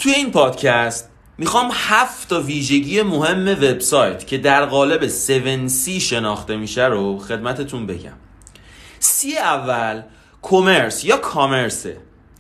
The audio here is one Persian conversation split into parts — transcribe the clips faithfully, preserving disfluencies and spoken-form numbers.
توی این پادکست میخوام هفت تا ویژگی مهم وبسایت که در قالب هفت سی شناخته میشه رو خدمتتون بگم. سی اول کامرس یا کامرسه.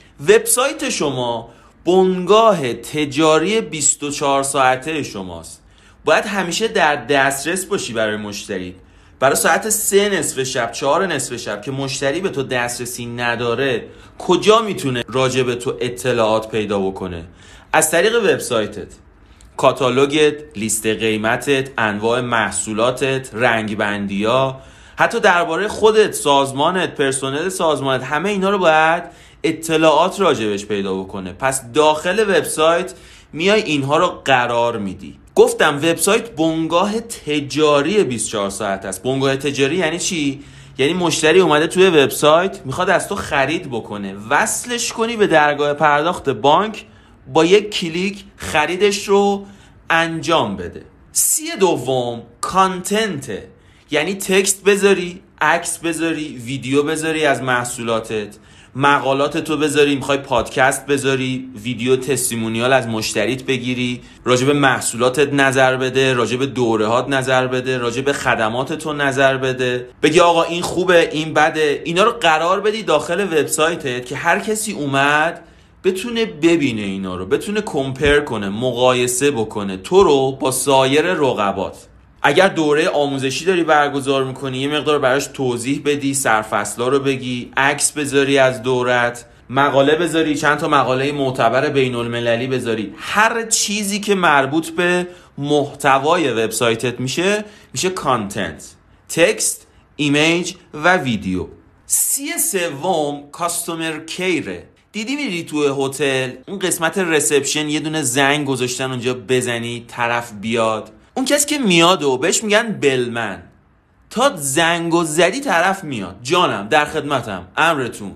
وبسایت شما بنگاه تجاری بیست و چهار ساعته شماست. باید همیشه در دسترس باشی برای مشتری. برای ساعت سه نصف شب، چهار نصف شب که مشتری به تو دسترسی نداره، کجا میتونه راجع به تو اطلاعات پیدا بکنه؟ از طریق وبسایتت، کاتالوگت، لیست قیمتت، انواع محصولاتت، رنگ بندی‌ها، حتی درباره خودت، سازمانت، پرسنل سازمانت، همه اینا رو باید اطلاعات راجبش پیدا بکنه. پس داخل وبسایت میای اینها رو قرار میدی. گفتم وبسایت بنگاه تجاری بیست و چهار ساعت است. بنگاه تجاری یعنی چی؟ یعنی مشتری اومده توی وبسایت میخواد از تو خرید بکنه، وصلش کنی به درگاه پرداخت بانک، با یک کلیک خریدش رو انجام بده. سی دوم کانتنته، یعنی تکست بذاری، عکس بذاری، ویدیو بذاری از محصولاتت، مقالات تو بذاری، میخوای پادکست بذاری، ویدیو تستیمونیال از مشتریت بگیری، راجب محصولاتت نظر بده، راجب دورهات نظر بده، راجب خدمات تو نظر بده، بگی آقا این خوبه، این بده. اینا رو قرار بدی داخل وبسایتت که هر کسی اومد بتونه ببینه اینا رو، بتونه کمپیر کنه، مقایسه بکنه تو رو با سایر رقبات. اگر دوره آموزشی داری برگزار میکنی، یه مقدار براش توضیح بدی، سرفصلا رو بگی، عکس بذاری از دورت، مقاله بذاری، چند تا مقاله معتبر بین المللی بذاری. هر چیزی که مربوط به محتوای وبسایتت میشه میشه کانتنت، تکست، ایمیج و ویدیو. سی سوم کاستومر کیره. دیدی میری تو هتل اون قسمت رسپشن یه دونه زنگ گذاشتن اونجا بزنی طرف بیاد، اون کسی که میاد و بهش میگن بلمن، تا زنگو زدی طرف میاد، جانم در خدمتم، امرتون.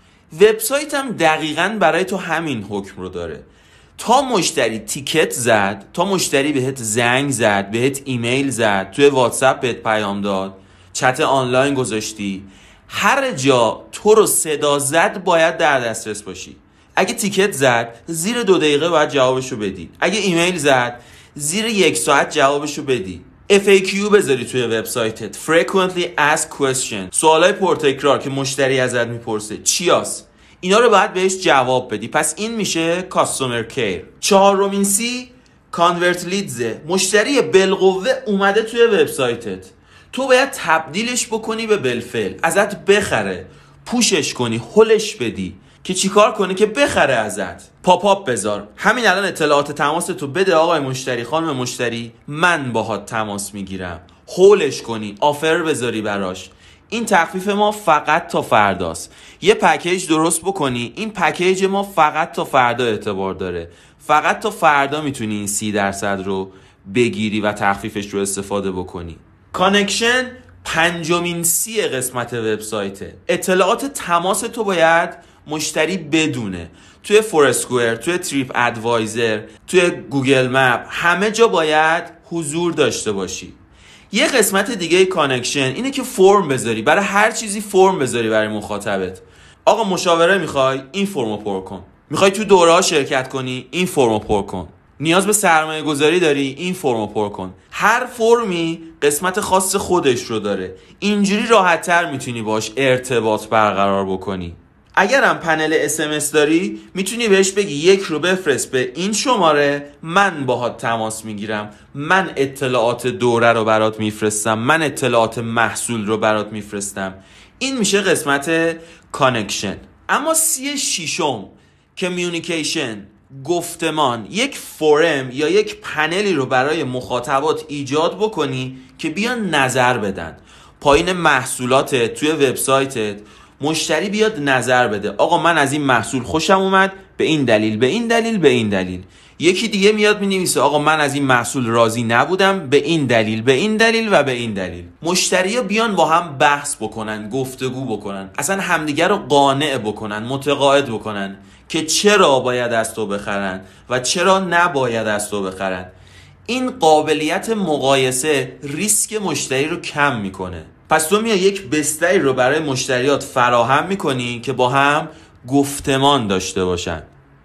وبسایت هم دقیقاً برای تو همین حکم رو داره. تا مشتری تیکت زد، تا مشتری بهت زنگ زد، بهت ایمیل زد، توی واتساپ بهت پیام داد، چت آنلاین گذاشتی، هر جا تو رو صدا زد باید در دسترس باشی. اگه تیکت زد زیر دو دقیقه باید جوابشو بدی. اگه ایمیل زد زیر یک ساعت جوابشو بدی. اف ای کیو بذاری توی وبسایتت، Frequently Asked Questions، سوالای پرتکرار که مشتری ازت میپرسه چی هست، اینا رو باید بهش جواب بدی. پس این میشه Customer Care. چهارمین سی Convert Leads. مشتری بالقوه اومده توی وبسایتت، تو باید تبدیلش بکنی به بالفعل، ازت بخره، پوشش کنی، هولش بدی که چیکار کنه؟ که بخره ازت. پاپ آپ بذار، همین الان اطلاعات تماس تو بده آقای مشتری، خانم مشتری، من باهات تماس میگیرم. هولش کنی، آفر بذاری براش. این تخفیف ما فقط تا فرداست. یه پکیج درست بکنی، این پکیج ما فقط تا فردا اعتبار داره. فقط تا فردا میتونی این سی درصد رو بگیری و تخفیفش رو استفاده بکنی. کانکشن پنجمین سی قسمت وبسایته. اطلاعات تماس تو باید مشتری بدونه. توی فورسکوئر، توی تریپ ادوایزر، توی گوگل مپ، همه جا باید حضور داشته باشی. یه قسمت دیگه کانکشن اینه که فرم بذاری، برای هر چیزی فرم بذاری برای مخاطبت. آقا مشاوره میخوای؟ این فرمو پر کن. میخوای تو دوره ها شرکت کنی؟ این فرمو پر کن. نیاز به سرمایه گذاری داری؟ این فرمو پر کن. هر فرمی قسمت خاص خودش رو داره. اینجوری راحت تر میتونی باش ارتباط برقرار بکنی. اگر هم پنل اس ام اس داری میتونی بهش بگی یک رو بفرست به این شماره، من باهات تماس میگیرم، من اطلاعات دوره رو برات میفرستم، من اطلاعات محصول رو برات میفرستم. این میشه قسمت کانکشن. اما سی شیشم کمیونیکیشن، گفتمان، یک فورم یا یک پنلی رو برای مخاطبات ایجاد بکنی که بیان نظر بدن. پایین محصولاتت توی وبسایتت مشتری بیاد نظر بده، آقا من از این محصول خوشم اومد به این دلیل، به این دلیل، به این dلیل. یکی دیگه میاد مینویسه آقا من از این محصول راضی نبودم به این دلیل، به این دلیل و به این دلیل. مشتری‌ها بیان با هم بحث بکنن، گفتگو بکنن، اصلا همدیگر رو قانع بکنن، متقاعد بکنن که چرا باید از تو بخرن و چرا نباید از تو بخرن. این قابلیت مقایسه ریسک مشتری رو کم میکنه. پس تو میای یک بستری رو برای مشتریات فراهم میکنی که با هم گفتمان داشته باشن.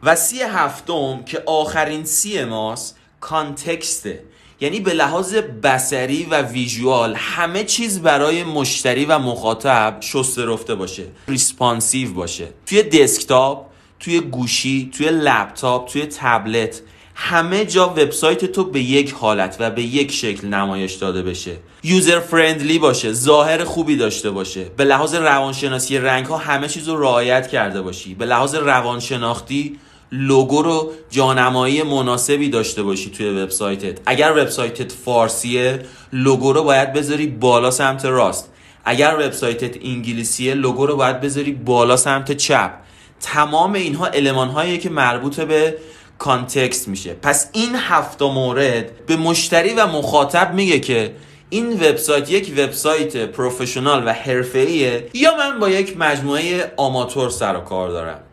و سی هفتم که آخرین سی ماست کانتکسته، یعنی به لحاظ بصری و ویژوال همه چیز برای مشتری و مخاطب شسته رفته باشه، ریسپانسیو باشه، توی دسکتاپ، توی گوشی، توی لپتاپ، توی تبلت، همه جا وبسایت تو به یک حالت و به یک شکل نمایش داده بشه، یوزر فرندلی باشه، ظاهر خوبی داشته باشه، به لحاظ روانشناسی رنگ ها همه چیز رو رعایت کرده باشی، به لحاظ روانشناختی لوگو رو جانمایی مناسبی داشته باشی توی وبسایتت. اگر وبسایتت فارسیه لوگو رو باید بذاری بالا سمت راست، اگر وبسایتت انگلیسیه لوگو رو باید بذاری بالا سمت چپ. تمام اینها المان هاییه که مربوط به کانتکست میشه. پس این هفت مورد به مشتری و مخاطب میگه که این وبسایت یک وبسایت پروفشنال و حرفه‌ایه یا من با یک مجموعه آماتور سر و کار دارم.